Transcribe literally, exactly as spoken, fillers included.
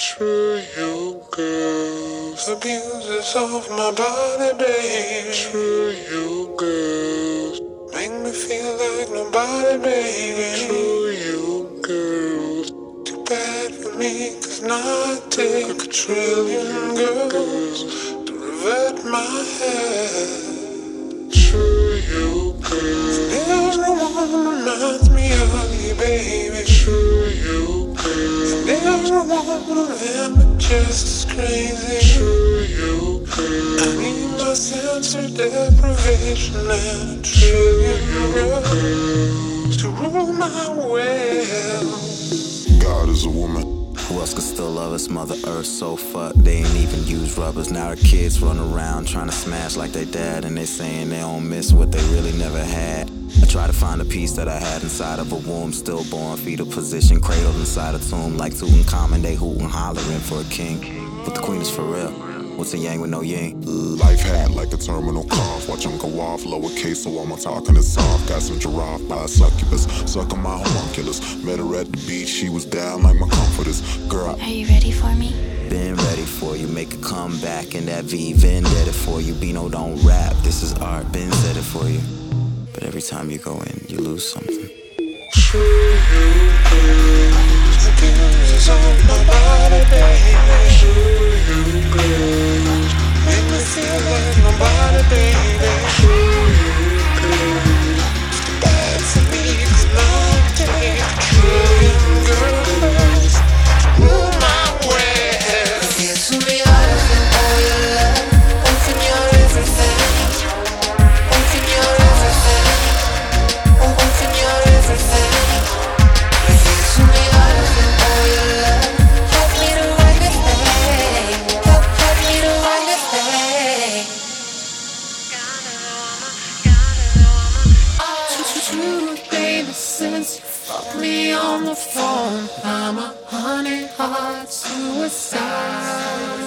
True, you girls. Abuses of my body, baby. True, you girls. Make me feel like nobody, baby. True, you girls. Too bad for me, cause now I take a trillion girls to revert my head. True, you girls. There's no one that reminds me of you, baby. True, you girls. There's no one of them but just as crazy. True, you girls. I need my sensory deprivation and a trillion girls to rule my world. God is a woman. Who else could still love us? Mother Earth so fucked. They ain't even use rubbers. Now our kids run around trying to smash like they dad, and they saying they don't miss what they really never had. I try to find a piece that I had inside of a womb, stillborn, fetal position, cradled inside a tomb. Like Tutankhamun, they hootin' hollering for a king. But the queen is for real. What's a yang with no yang? Life had like a terminal cough. Watch him go off, lowercase, so I'm talking it soft. Got some giraffe by a succubus, sucking my homunculus. Met her at the beach, she was down like my comforters. Girl, are you ready for me? Been ready for you, make a comeback in that V, vendetta for you. Bino don't rap, this is art, been said it for you. But every time you go in, you lose something. True, you girls. Abuses of my body, baby. True, you girls. Make me feel like nobody, baby. True, you girls. It's too bad for me, cause now I take a trillion girls to rule my world. It's me out of all your love. Open your everything. Open your everything. Open your everything. It's me out of all your love. Help me to write the thing. Help, help me to write the thing. True, baby, since you fucked me on the phone, I'm a honey heart suicide.